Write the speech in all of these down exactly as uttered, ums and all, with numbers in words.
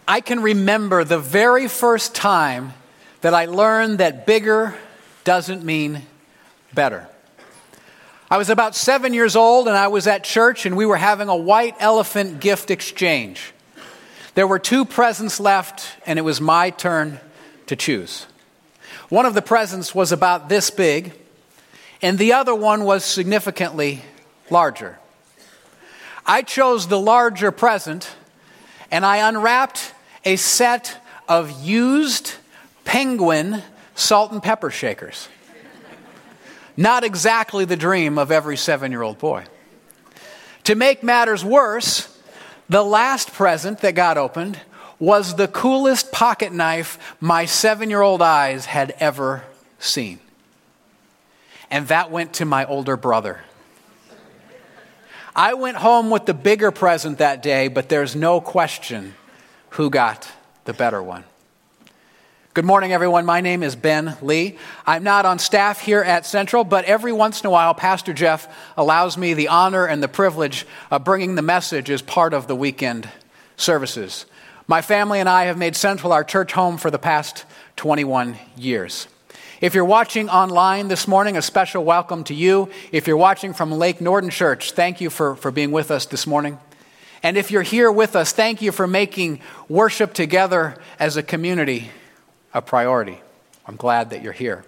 I can remember the very first time that I learned that bigger doesn't mean better. I was about seven years old and I was at church and we were having a white elephant gift exchange. There were two presents left and it was my turn to choose. One of the presents was about this big and the other one was significantly larger. I chose the larger present and I unwrapped a set of used Penguin salt and pepper shakers. Not exactly the dream of every seven-year-old boy. To make matters worse, the last present that got opened was the coolest pocket knife my seven-year-old eyes had ever seen. And that went to my older brother. I went home with the bigger present that day, but there's no question who got the better one. Good morning, everyone. My name is Ben Lee. I'm not on staff here at Central, but every once in a while, Pastor Jeff allows me the honor and the privilege of bringing the message as part of the weekend services. My family and I have made Central our church home for the past twenty-one years. If you're watching online this morning, a special welcome to you. If you're watching from Lake Norden Church, thank you for, for being with us this morning. And if you're here with us, thank you for making worship together as a community a priority. I'm glad that you're here.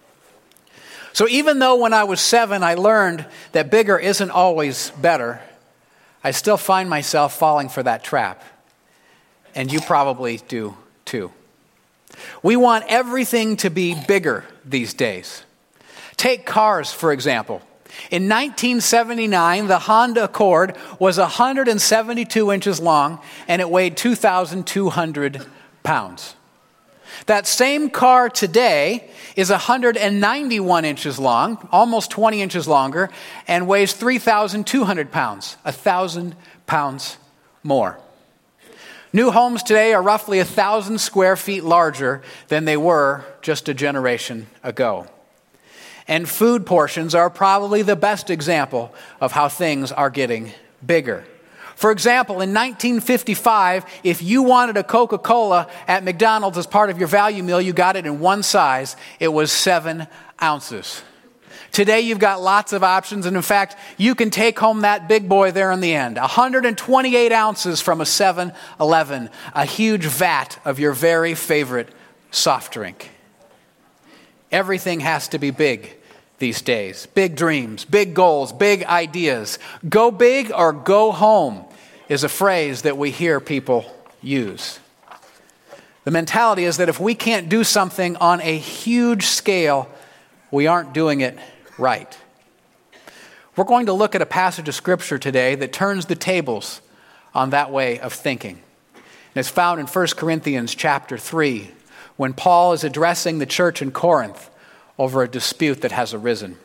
So even though when I was seven, I learned that bigger isn't always better, I still find myself falling for that trap. And you probably do too. We want everything to be bigger these days. Take cars, for example. In nineteen seventy-nine, the Honda Accord was one hundred seventy-two inches long and it weighed two thousand two hundred pounds. That same car today is one hundred ninety-one inches long, almost twenty inches longer, and weighs three thousand two hundred pounds, one thousand pounds more. New homes today are roughly one thousand square feet larger than they were just a generation ago. And food portions are probably the best example of how things are getting bigger. For example, in nineteen fifty-five, if you wanted a Coca-Cola at McDonald's as part of your value meal, you got it in one size. It was seven ounces. Today, you've got lots of options, and in fact, you can take home that big boy there in the end. one hundred twenty-eight ounces from a seven eleven, a huge vat of your very favorite soft drink. Everything has to be big these days. Big dreams, big goals, big ideas. Go big or go home is a phrase that we hear people use. The mentality is that if we can't do something on a huge scale, we aren't doing it right. We're going to look at a passage of Scripture today that turns the tables on that way of thinking. And it's found in First Corinthians chapter three, when Paul is addressing the church in Corinth over a dispute that has arisen.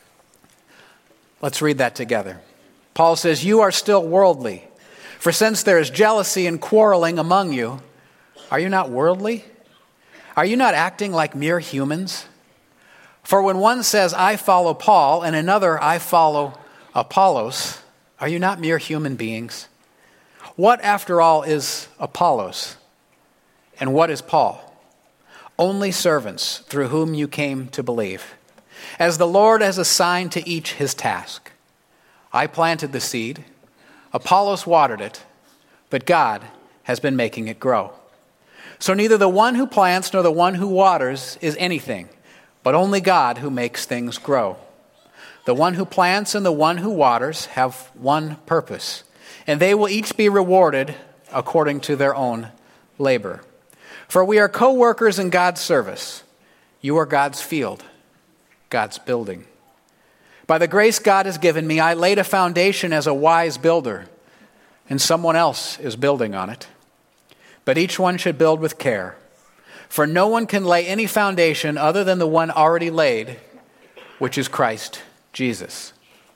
Let's read that together. Paul says, "You are still worldly, for since there is jealousy and quarreling among you, are you not worldly? Are you not acting like mere humans? For when one says, 'I follow Paul,' and another, 'I follow Apollos,' are you not mere human beings? What, after all, is Apollos? And what is Paul? Only servants through whom you came to believe, as the Lord has assigned to each his task. I planted the seed, Apollos watered it, but God has been making it grow. So neither the one who plants nor the one who waters is anything, but only God who makes things grow. The one who plants and the one who waters have one purpose, and they will each be rewarded according to their own labor. For we are co-workers in God's service. You are God's field, God's building. By the grace God has given me, I laid a foundation as a wise builder, and someone else is building on it. But each one should build with care, for no one can lay any foundation other than the one already laid, which is Christ Jesus."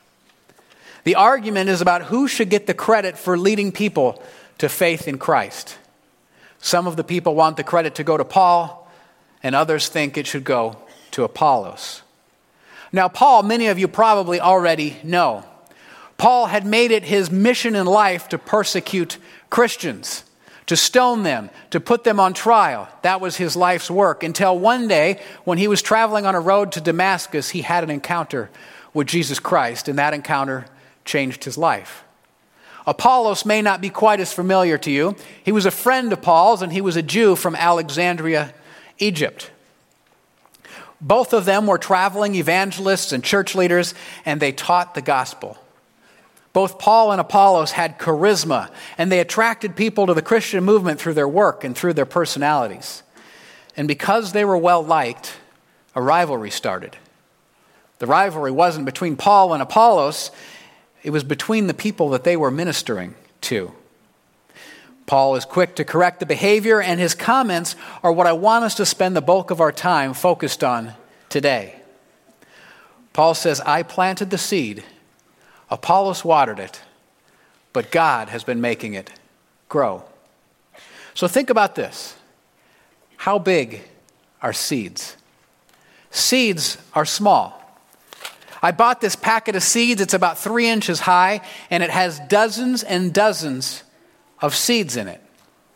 The argument is about who should get the credit for leading people to faith in Christ. Some of the people want the credit to go to Paul, and others think it should go to Apollos. Now, Paul, many of you probably already know. Paul had made it his mission in life to persecute Christians, to stone them, to put them on trial. That was his life's work, until one day when he was traveling on a road to Damascus, he had an encounter with Jesus Christ, and that encounter changed his life. Apollos may not be quite as familiar to you. He was a friend of Paul's, and he was a Jew from Alexandria, Egypt. Both of them were traveling evangelists and church leaders, and they taught the gospel. Both Paul and Apollos had charisma, and they attracted people to the Christian movement through their work and through their personalities. And because they were well-liked, a rivalry started. The rivalry wasn't between Paul and Apollos, it was between the people that they were ministering to. Paul is quick to correct the behavior, and his comments are what I want us to spend the bulk of our time focused on today. Paul says, I planted the seed, Apollos watered it, but God has been making it grow. So think about this. How big are seeds? Seeds are small. I bought this packet of seeds. It's about three inches high, and it has dozens and dozens of seeds in it.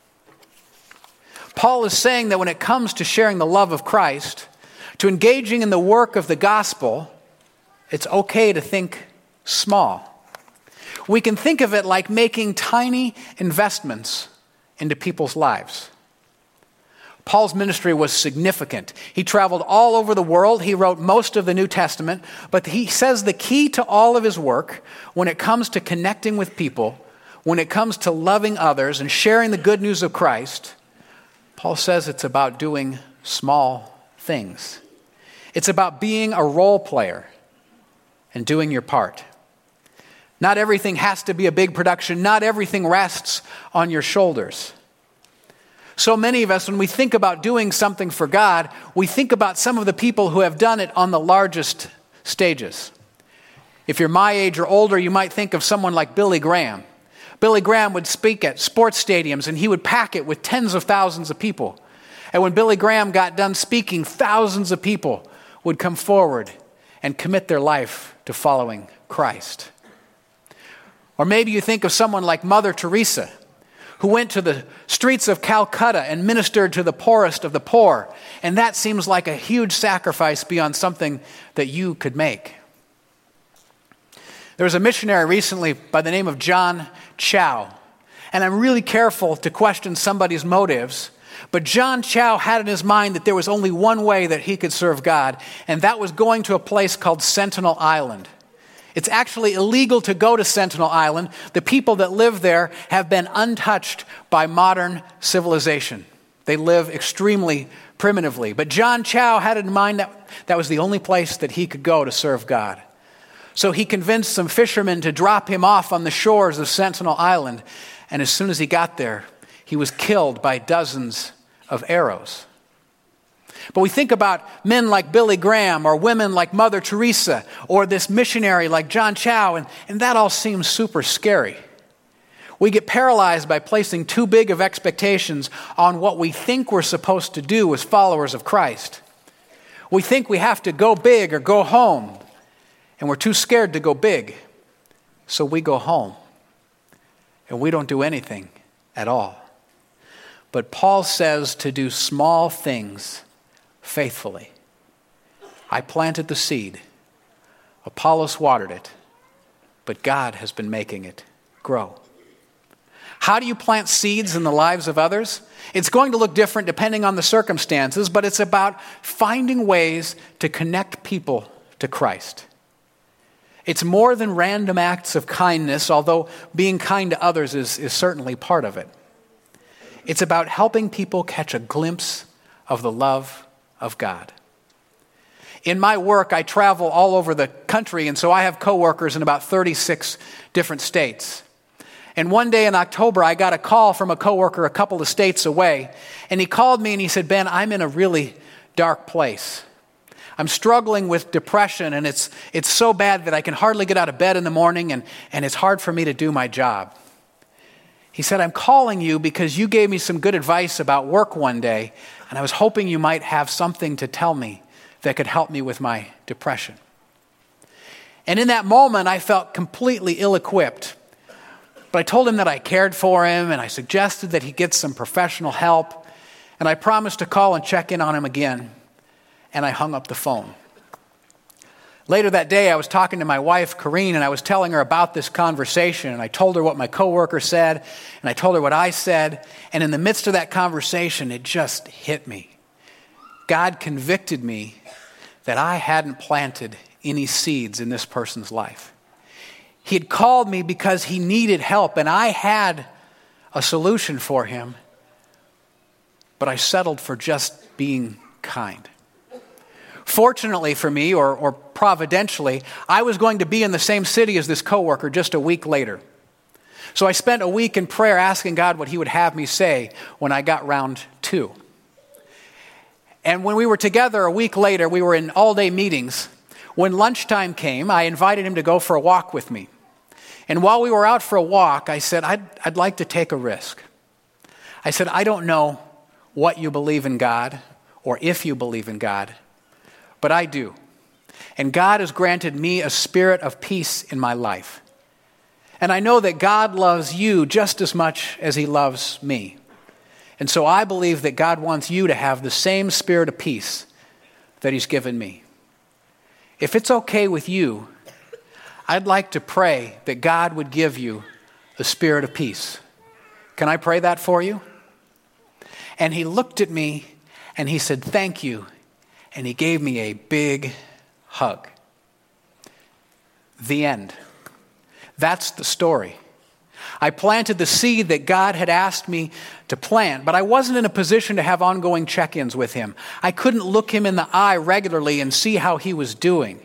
Paul is saying that when it comes to sharing the love of Christ, to engaging in the work of the gospel, it's okay to think small. We can think of it like making tiny investments into people's lives. Paul's ministry was significant. He traveled all over the world. He wrote most of the New Testament, but he says the key to all of his work, when it comes to connecting with people, when it comes to loving others and sharing the good news of Christ, Paul says it's about doing small things. It's about being a role player and doing your part. Not everything has to be a big production. Not everything rests on your shoulders. So many of us, when we think about doing something for God, we think about some of the people who have done it on the largest stages. If you're my age or older, you might think of someone like Billy Graham. Billy Graham would speak at sports stadiums, and he would pack it with tens of thousands of people. And when Billy Graham got done speaking, thousands of people would come forward and commit their life to following Christ. Or maybe you think of someone like Mother Teresa, who went to the streets of Calcutta and ministered to the poorest of the poor. And that seems like a huge sacrifice beyond something that you could make. There was a missionary recently by the name of John Chow. And I'm really careful to question somebody's motives. But John Chow had in his mind that there was only one way that he could serve God, and that was going to a place called Sentinel Island. It's actually illegal to go to Sentinel Island. The people that live there have been untouched by modern civilization. They live extremely primitively. But John Chow had in mind that that was the only place that he could go to serve God. So he convinced some fishermen to drop him off on the shores of Sentinel Island. And as soon as he got there, he was killed by dozens of arrows. But we think about men like Billy Graham or women like Mother Teresa or this missionary like John Chow, and, and that all seems super scary. We get paralyzed by placing too big of expectations on what we think we're supposed to do as followers of Christ. We think we have to go big or go home, and we're too scared to go big, so we go home, and we don't do anything at all. But Paul says to do small things faithfully. I planted the seed. Apollos watered it. But God has been making it grow. How do you plant seeds in the lives of others? It's going to look different depending on the circumstances, but it's about finding ways to connect people to Christ. It's more than random acts of kindness, although being kind to others is, is certainly part of it. It's about helping people catch a glimpse of the love of God. In my work, I travel all over the country, and so I have coworkers in about thirty-six different states. And one day in October, I got a call from a coworker a couple of states away, and he called me and he said, Ben, I'm in a really dark place. I'm struggling with depression, and it's it's so bad that I can hardly get out of bed in the morning, and, and it's hard for me to do my job. He said, I'm calling you because you gave me some good advice about work one day, and I was hoping you might have something to tell me that could help me with my depression. And in that moment, I felt completely ill-equipped. But I told him that I cared for him, and I suggested that he get some professional help, and I promised to call and check in on him again, and I hung up the phone. Later that day, I was talking to my wife, Corrine, and I was telling her about this conversation, and I told her what my coworker said, and I told her what I said, and in the midst of that conversation, it just hit me. God convicted me that I hadn't planted any seeds in this person's life. He had called me because he needed help, and I had a solution for him, but I settled for just being kind. Fortunately for me, or, or providentially, I was going to be in the same city as this coworker just a week later. So I spent a week in prayer asking God what he would have me say when I got round two. And when we were together a week later, we were in all-day meetings. When lunchtime came, I invited him to go for a walk with me. And while we were out for a walk, I said, I'd, I'd like to take a risk. I said, I don't know what you believe in God, or if you believe in God, but I do. And God has granted me a spirit of peace in my life. And I know that God loves you just as much as he loves me. And so I believe that God wants you to have the same spirit of peace that he's given me. If it's okay with you, I'd like to pray that God would give you the spirit of peace. Can I pray that for you? And he looked at me and he said, thank you. And he gave me a big hug. The end. That's the story. I planted the seed that God had asked me to plant, but I wasn't in a position to have ongoing check-ins with him. I couldn't look him in the eye regularly and see how he was doing.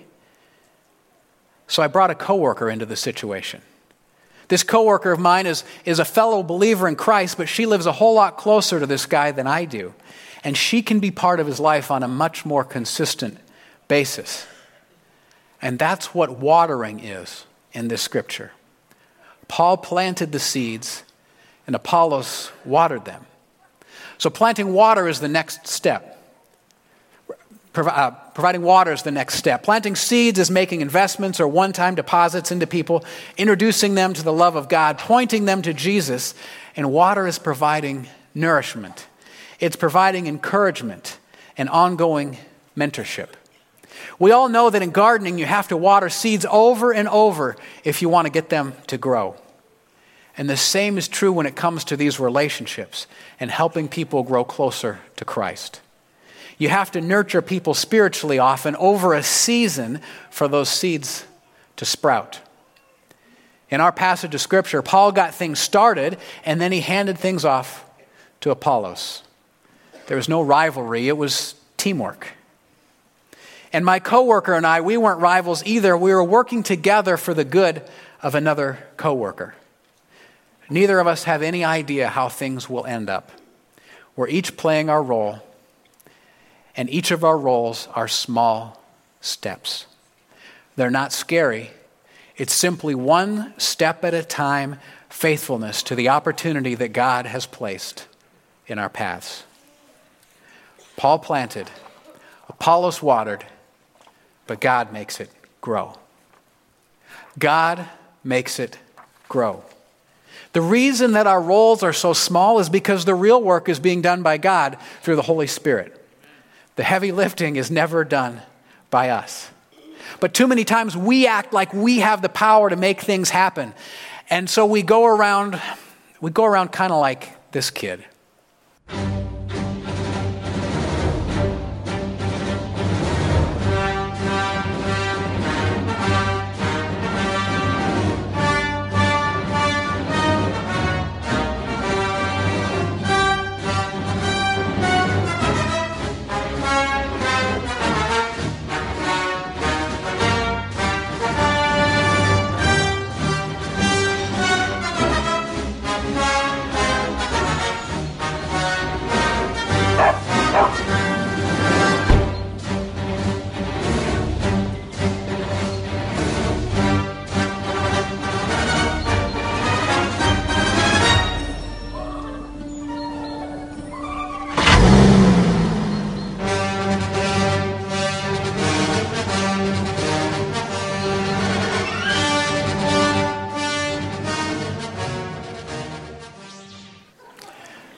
So I brought a coworker into the situation. This coworker of mine is, is a fellow believer in Christ, but she lives a whole lot closer to this guy than I do. And she can be part of his life on a much more consistent basis. And that's what watering is in this scripture. Paul planted the seeds, and Apollos watered them. So planting water is the next step. Pro- uh, providing water is the next step. Planting seeds is making investments or one-time deposits into people, introducing them to the love of God, pointing them to Jesus, and water is providing nourishment. It's providing encouragement and ongoing mentorship. We all know that in gardening, you have to water seeds over and over if you want to get them to grow. And the same is true when it comes to these relationships and helping people grow closer to Christ. You have to nurture people spiritually often over a season for those seeds to sprout. In our passage of Scripture, Paul got things started and then he handed things off to Apollos. There was no rivalry, it was teamwork. And my coworker and I, we weren't rivals either. We were working together for the good of another coworker. Neither of us have any idea how things will end up. We're each playing our role, and each of our roles are small steps. They're not scary. It's simply one step at a time, faithfulness to the opportunity that God has placed in our paths. Paul planted, Apollos watered, but God makes it grow. God makes it grow. The reason that our roles are so small is because the real work is being done by God through the Holy Spirit. The heavy lifting is never done by us. But too many times we act like we have the power to make things happen. And so we go around, we go around kind of like this kid.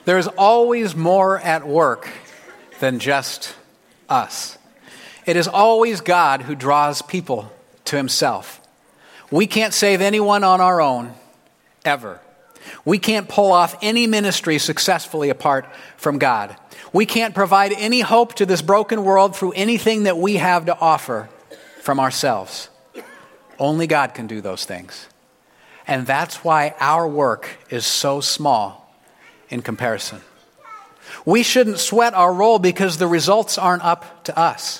There's always more at work than just us. It is always God who draws people to himself. We can't save anyone on our own, ever. We can't pull off any ministry successfully apart from God. We can't provide any hope to this broken world through anything that we have to offer from ourselves. Only God can do those things. And that's why our work is so small in comparison. We shouldn't sweat our role because the results aren't up to us.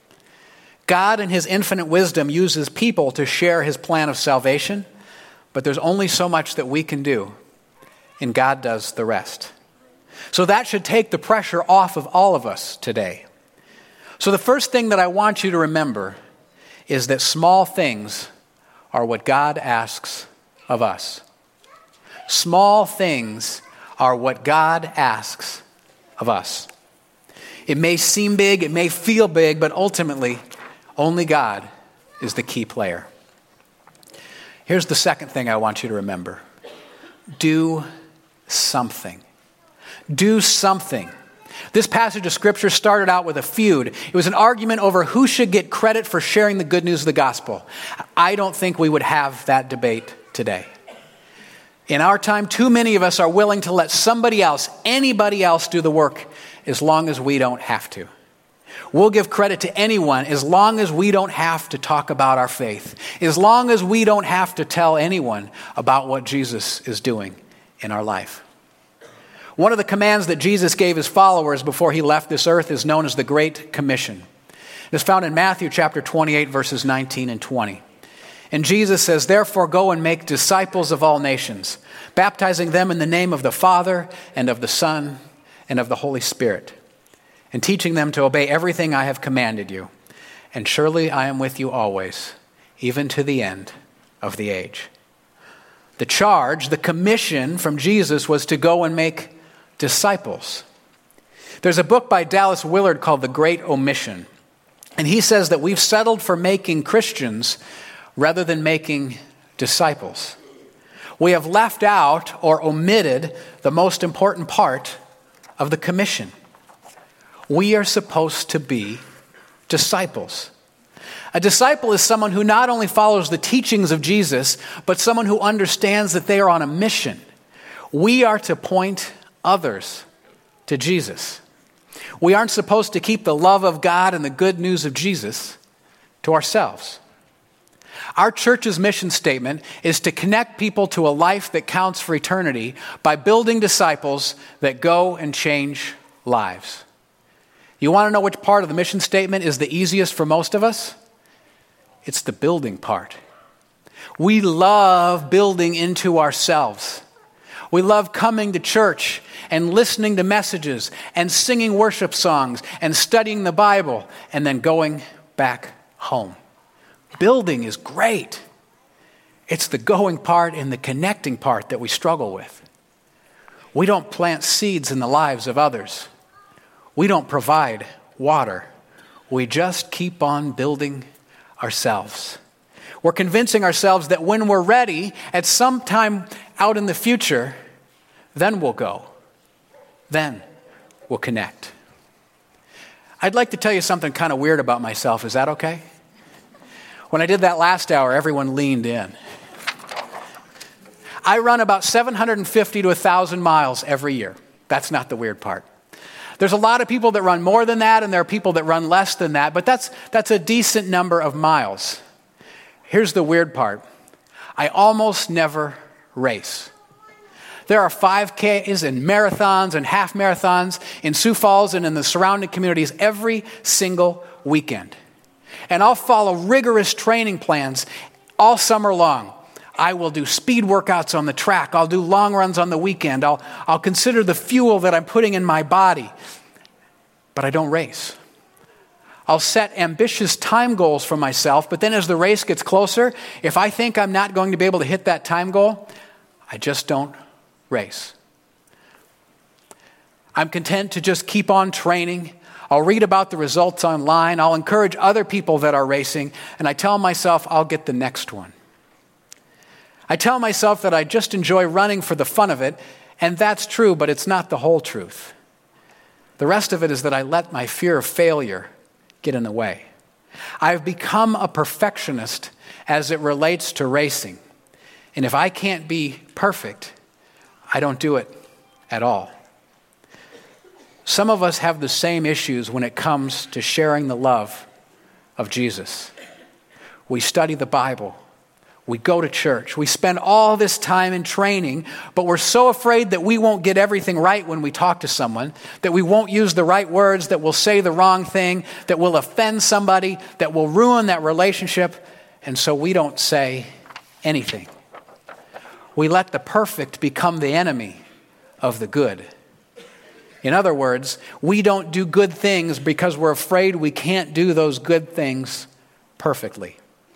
God in his infinite wisdom uses people to share his plan of salvation, but there's only so much that we can do, and God does the rest. So that should take the pressure off of all of us today. So the first thing that I want you to remember is that small things are what God asks of us. Small things are what God asks of us. It may seem big, it may feel big, but ultimately, only God is the key player. Here's the second thing I want you to remember. Do something. Do something. This passage of Scripture started out with a feud. It was an argument over who should get credit for sharing the good news of the gospel. I don't think we would have that debate today. In our time, too many of us are willing to let somebody else, anybody else, do the work as long as we don't have to. We'll give credit to anyone as long as we don't have to talk about our faith, as long as we don't have to tell anyone about what Jesus is doing in our life. One of the commands that Jesus gave his followers before he left this earth is known as the Great Commission. It's found in Matthew chapter twenty-eight, verses nineteen and twenty. And Jesus says, "Therefore go and make disciples of all nations, baptizing them in the name of the Father and of the Son and of the Holy Spirit, and teaching them to obey everything I have commanded you. And surely I am with you always, even to the end of the age." The charge, the commission from Jesus was to go and make disciples. There's a book by Dallas Willard called The Great Omission. And he says that we've settled for making Christians rather than making disciples. We have left out or omitted the most important part of the commission. We are supposed to be disciples. A disciple is someone who not only follows the teachings of Jesus, but someone who understands that they are on a mission. We are to point others to Jesus. We aren't supposed to keep the love of God and the good news of Jesus to ourselves. Our church's mission statement is to connect people to a life that counts for eternity by building disciples that go and change lives. You want to know which part of the mission statement is the easiest for most of us? It's the building part. We love building into ourselves. We love coming to church and listening to messages and singing worship songs and studying the Bible and then going back home. Building is great. It's the going part and the connecting part that we struggle with. We don't plant seeds in the lives of others. We don't provide water. We just keep on building ourselves. We're convincing ourselves that when we're ready, at some time out in the future, then we'll go. Then we'll connect. I'd like to tell you something kind of weird about myself. Is that okay? When I did that last hour, everyone leaned in. I run about seven hundred fifty to one thousand miles every year. That's not the weird part. There's a lot of people that run more than that, and there are people that run less than that, but that's that's a decent number of miles. Here's the weird part. I almost never race. There are five Ks and marathons and half marathons in Sioux Falls and in the surrounding communities every single weekend. And I'll follow rigorous training plans all summer long. I will do speed workouts on the track. I'll do long runs on the weekend. I'll, I'll consider the fuel that I'm putting in my body. But I don't race. I'll set ambitious time goals for myself, but then as the race gets closer, if I think I'm not going to be able to hit that time goal, I just don't race. I'm content to just keep on training. I'll read about the results online. I'll encourage other people that are racing, and I tell myself I'll get the next one. I tell myself that I just enjoy running for the fun of it, And that's true, but it's not the whole truth. The rest of it is that I let my fear of failure get in the way. I've become a perfectionist as it relates to racing. And if I can't be perfect, I don't do it at all. Some of us have the same issues when it comes to sharing the love of Jesus. We study the Bible. We go to church. We spend all this time in training, but we're so afraid that we won't get everything right when we talk to someone, that we won't use the right words, that we'll say the wrong thing, that will offend somebody, that will ruin that relationship, and so we don't say anything. We let the perfect become the enemy of the good. In other words, we don't do good things because we're afraid we can't do those good things perfectly.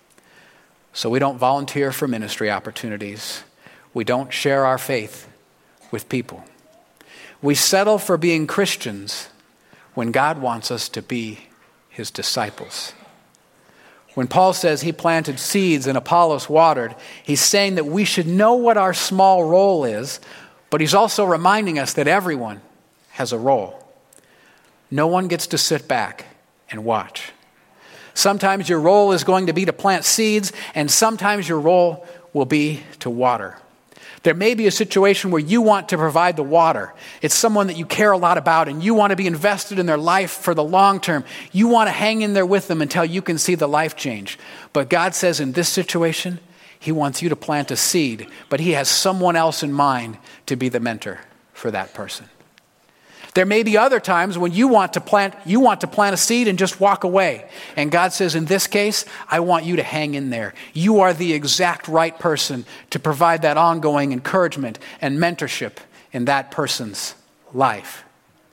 So we don't volunteer for ministry opportunities. We don't share our faith with people. We settle for being Christians when God wants us to be his disciples. When Paul says he planted seeds and Apollos watered, he's saying that we should know what our small role is, but he's also reminding us that everyone has a role. No one gets to sit back and watch. Sometimes your role is going to be to plant seeds, and sometimes your role will be to water. There may be a situation where you want to provide the water. It's someone that you care a lot about, and you want to be invested in their life for the long term. You want to hang in there with them until you can see the life change. But God says in this situation, he wants you to plant a seed, but he has someone else in mind to be the mentor for that person. There may be other times when you want to plant you want to plant a seed and just walk away. And God says, in this case, I want you to hang in there. You are the exact right person to provide that ongoing encouragement and mentorship in that person's life.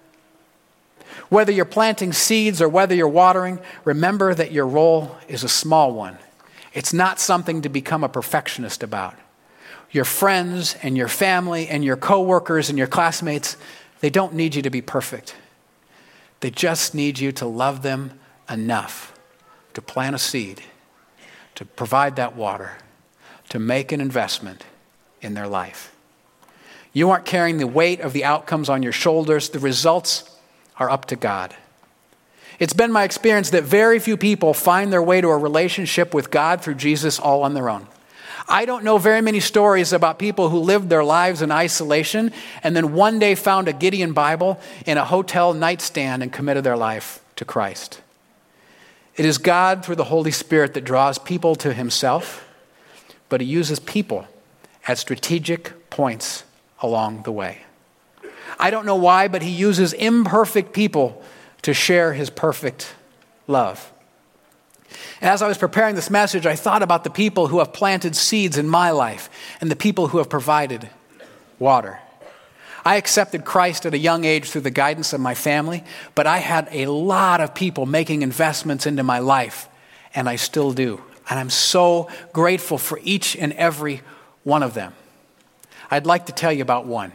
Whether you're planting seeds or whether you're watering, remember that your role is a small one. It's not something to become a perfectionist about. Your friends and your family and your coworkers and your classmates, they don't need you to be perfect. They just need you to love them enough to plant a seed, to provide that water, to make an investment in their life. You aren't carrying the weight of the outcomes on your shoulders. The results are up to God. It's been my experience that very few people find their way to a relationship with God through Jesus all on their own. I don't know very many stories about people who lived their lives in isolation and then one day found a Gideon Bible in a hotel nightstand and committed their life to Christ. It is God through the Holy Spirit that draws people to himself, but he uses people at strategic points along the way. I don't know why, but he uses imperfect people to share his perfect love. And as I was preparing this message, I thought about the people who have planted seeds in my life and the people who have provided water. I accepted Christ at a young age through the guidance of my family, but I had a lot of people making investments into my life, and I still do. And I'm so grateful for each and every one of them. I'd like to tell you about one.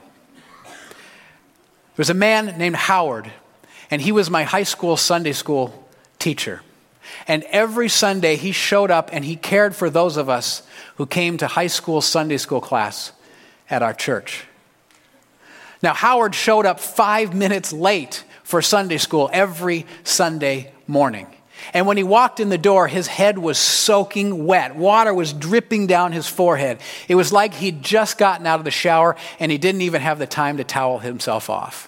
There was a man named Howard, and he was my high school Sunday school teacher. And every Sunday he showed up and he cared for those of us who came to high school Sunday school class at our church. Now, Howard showed up five minutes late for Sunday school every Sunday morning. And when he walked in the door, his head was soaking wet. Water was dripping down his forehead. It was like he'd just gotten out of the shower and he didn't even have the time to towel himself off.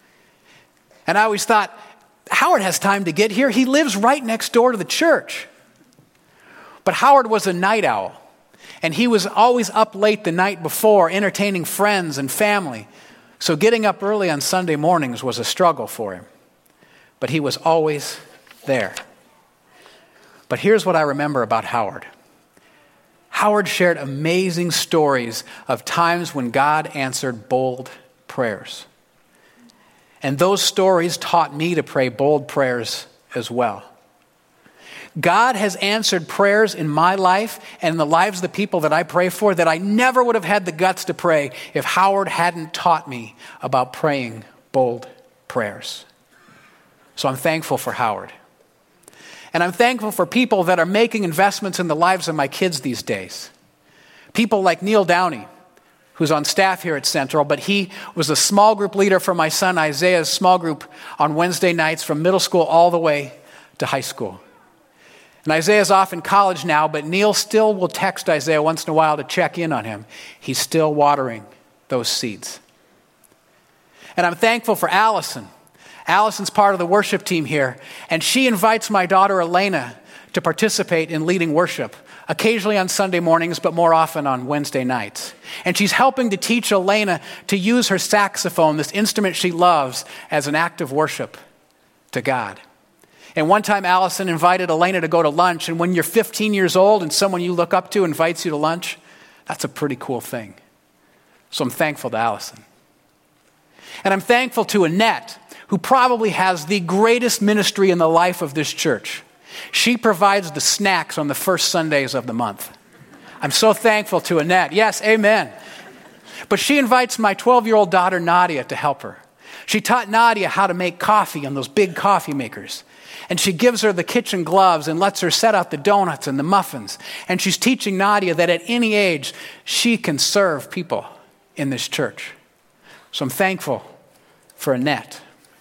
And I always thought, Howard has time to get here. He lives right next door to the church. But Howard was a night owl, and he was always up late the night before, entertaining friends and family. So getting up early on Sunday mornings was a struggle for him. But he was always there. But here's what I remember about Howard. Howard shared amazing stories of times when God answered bold prayers. And those stories taught me to pray bold prayers as well. God has answered prayers in my life and in the lives of the people that I pray for that I never would have had the guts to pray if Howard hadn't taught me about praying bold prayers. So I'm thankful for Howard. And I'm thankful for people that are making investments in the lives of my kids these days. People like Neil Downey, who's on staff here at Central, but he was a small group leader for my son Isaiah's small group on Wednesday nights from middle school all the way to high school. And Isaiah's off in college now, but Neil still will text Isaiah once in a while to check in on him. He's still watering those seeds. And I'm thankful for Allison. Allison's part of the worship team here, and she invites my daughter Elena to participate in leading worship, occasionally on Sunday mornings, but more often on Wednesday nights. And she's helping to teach Elena to use her saxophone, this instrument she loves, as an act of worship to God. And one time Allison invited Elena to go to lunch, and when you're fifteen years old and someone you look up to invites you to lunch, that's a pretty cool thing. So I'm thankful to Allison. And I'm thankful to Annette, who probably has the greatest ministry in the life of this church. She provides the snacks on the first Sundays of the month. I'm so thankful to Annette. Yes, amen. But she invites my twelve-year-old daughter Nadia to help her. She taught Nadia how to make coffee on those big coffee makers. And she gives her the kitchen gloves and lets her set out the donuts and the muffins. And she's teaching Nadia that at any age, she can serve people in this church. So I'm thankful for Annette.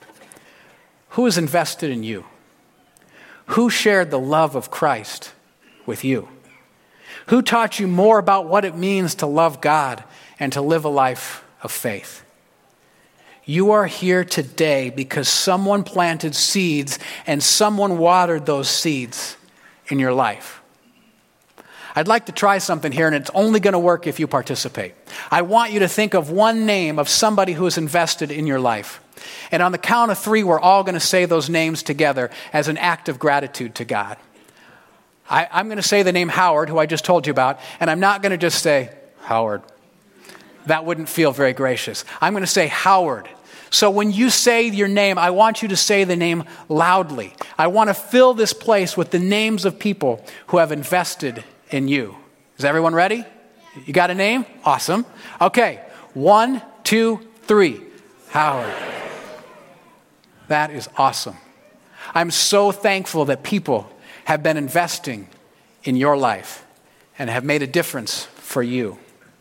Who has invested in you? Who shared the love of Christ with you? Who taught you more about what it means to love God and to live a life of faith? You are here today because someone planted seeds and someone watered those seeds in your life. I'd like to try something here, and it's only going to work if you participate. I want you to think of one name of somebody who has invested in your life. And on the count of three, we're all going to say those names together as an act of gratitude to God. I, I'm going to say the name Howard, who I just told you about, and I'm not going to just say, Howard. That wouldn't feel very gracious. I'm going to say Howard. So when you say your name, I want you to say the name loudly. I want to fill this place with the names of people who have invested in you. Is everyone ready? You got a name? Awesome. Okay. One, two, three. Howard. That is awesome. I'm so thankful that people have been investing in your life and have made a difference for you.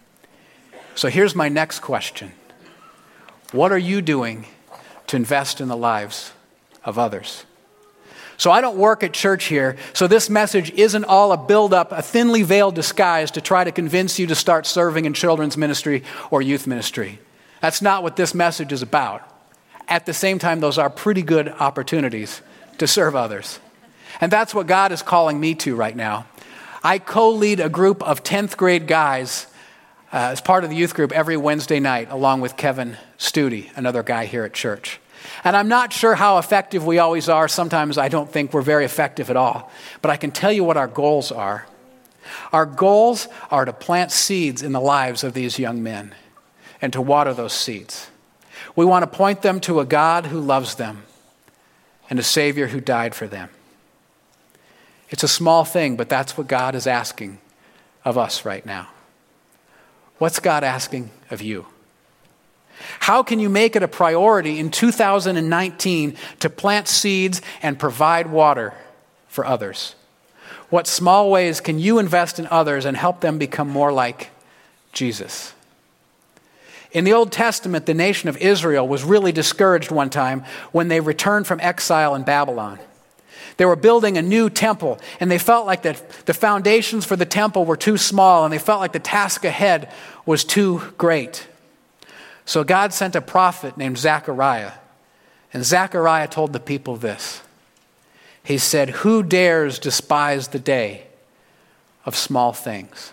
So here's my next question. What are you doing to invest in the lives of others? So I don't work at church here, so this message isn't all a build-up, a thinly veiled disguise to try to convince you to start serving in children's ministry or youth ministry. That's not what this message is about. At the same time, those are pretty good opportunities to serve others. And that's what God is calling me to right now. I co-lead a group of tenth grade guys uh, as part of the youth group every Wednesday night, along with Kevin Studi, another guy here at church. And I'm not sure how effective we always are. Sometimes I don't think we're very effective at all. But I can tell you what our goals are. Our goals are to plant seeds in the lives of these young men and to water those seeds. We want to point them to a God who loves them and a Savior who died for them. It's a small thing, but that's what God is asking of us right now. What's God asking of you? How can you make it a priority in two thousand nineteen to plant seeds and provide water for others? What small ways can you invest in others and help them become more like Jesus? In the Old Testament, the nation of Israel was really discouraged one time when they returned from exile in Babylon. They were building a new temple, and they felt like the, the foundations for the temple were too small, and they felt like the task ahead was too great. So God sent a prophet named Zechariah, and Zechariah told the people this. He said, "Who dares despise the day of small things?"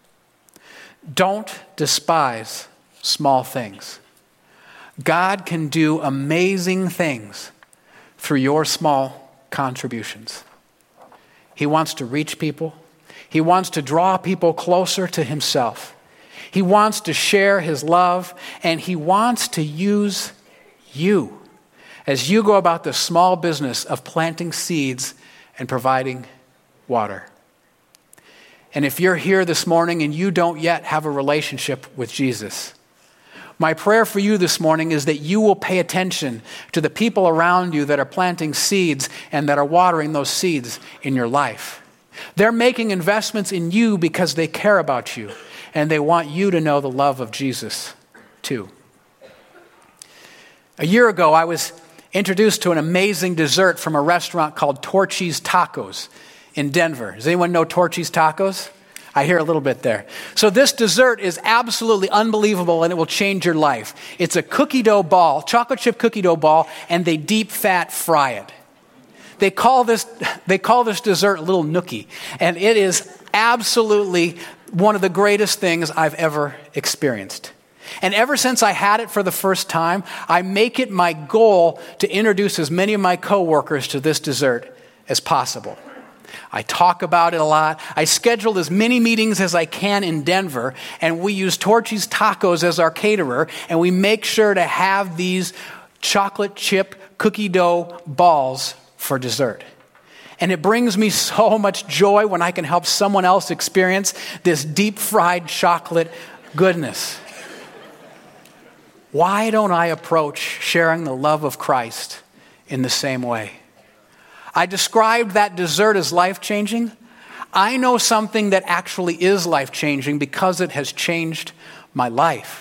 Don't despise small things. God can do amazing things through your small contributions. He wants to reach people. He wants to draw people closer to himself. He wants to share his love, and he wants to use you as you go about the small business of planting seeds and providing water. And if you're here this morning and you don't yet have a relationship with Jesus, my prayer for you this morning is that you will pay attention to the people around you that are planting seeds and that are watering those seeds in your life. They're making investments in you because they care about you and they want you to know the love of Jesus too. A year ago, I was introduced to an amazing dessert from a restaurant called Torchy's Tacos in Denver. Does anyone know Torchy's Tacos? I hear a little bit there. So this dessert is absolutely unbelievable, and it will change your life. It's a cookie dough ball, chocolate chip cookie dough ball, and they deep fat fry it. They call this they call this dessert Little Nookie, and it is absolutely one of the greatest things I've ever experienced. And ever since I had it for the first time, I make it my goal to introduce as many of my coworkers to this dessert as possible. I talk about it a lot. I scheduled as many meetings as I can in Denver, and we use Torchy's Tacos as our caterer, and we make sure to have these chocolate chip cookie dough balls for dessert. And it brings me so much joy when I can help someone else experience this deep fried chocolate goodness. Why don't I approach sharing the love of Christ in the same way? I described that dessert as life-changing. I know something that actually is life-changing because it has changed my life.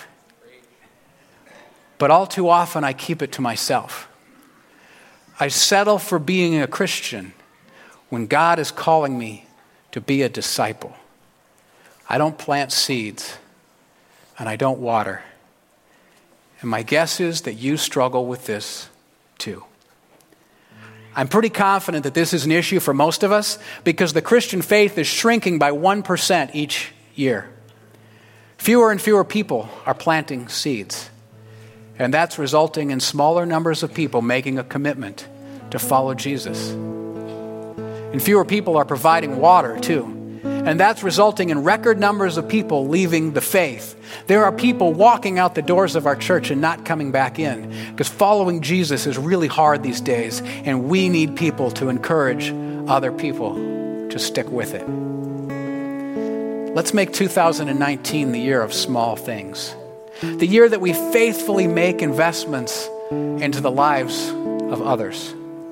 But all too often, I keep it to myself. I settle for being a Christian when God is calling me to be a disciple. I don't plant seeds, and I don't water. And my guess is that you struggle with this too. I'm pretty confident that this is an issue for most of us because the Christian faith is shrinking by one percent each year. Fewer and fewer people are planting seeds, and that's resulting in smaller numbers of people making a commitment to follow Jesus. And fewer people are providing water too, and that's resulting in record numbers of people leaving the faith. There are people walking out the doors of our church and not coming back in because following Jesus is really hard these days, and we need people to encourage other people to stick with it. Let's make two thousand nineteen the year of small things, the year that we faithfully make investments into the lives of others.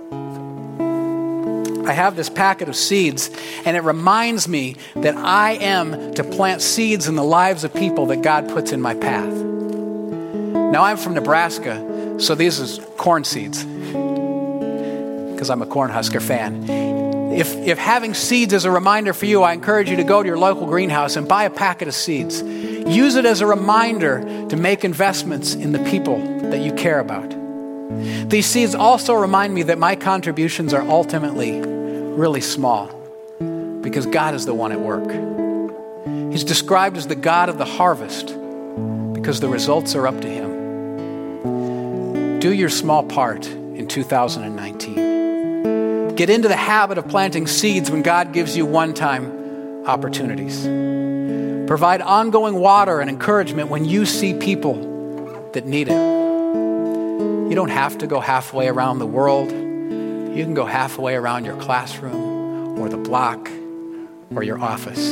I have this packet of seeds, and it reminds me that I am to plant seeds in the lives of people that God puts in my path. Now, I'm from Nebraska, so these is corn seeds, because I'm a Cornhusker fan. If, if having seeds is a reminder for you, I encourage you to go to your local greenhouse and buy a packet of seeds. Use it as a reminder to make investments in the people that you care about. These seeds also remind me that my contributions are ultimately really small because God is the one at work. He's described as the God of the harvest because the results are up to Him. Do your small part in two thousand nineteen. Get into the habit of planting seeds when God gives you one-time opportunities. Provide ongoing water and encouragement when you see people that need it. You don't have to go halfway around the world. You can go halfway around your classroom or the block or your office.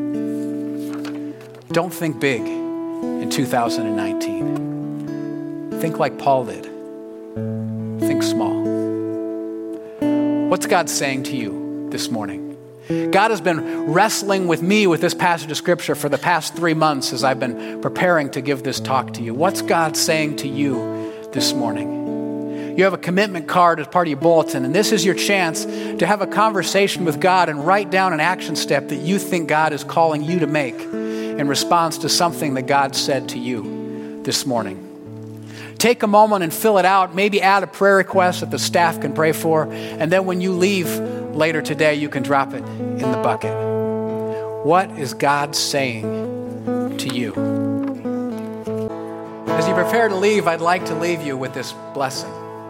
Don't think big in two thousand nineteen. Think like Paul did. Think small. What's God saying to you this morning? God has been wrestling with me with this passage of Scripture for the past three months as I've been preparing to give this talk to you. What's God saying to you this morning? You have a commitment card as part of your bulletin, and this is your chance to have a conversation with God and write down an action step that you think God is calling you to make in response to something that God said to you this morning. Take a moment and fill it out. Maybe add a prayer request that the staff can pray for, and then when you leave later today, you can drop it in the bucket. What is God saying to you? As you prepare to leave, I'd like to leave you with this blessing.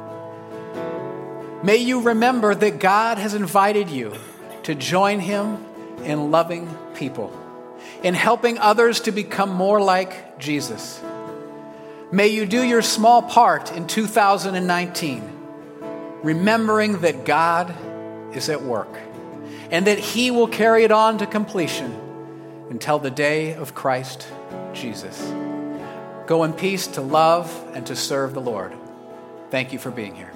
May you remember that God has invited you to join Him in loving people, in helping others to become more like Jesus. May you do your small part in two thousand nineteen, remembering that God is at work and that He will carry it on to completion until the day of Christ Jesus. Go in peace to love and to serve the Lord. Thank you for being here.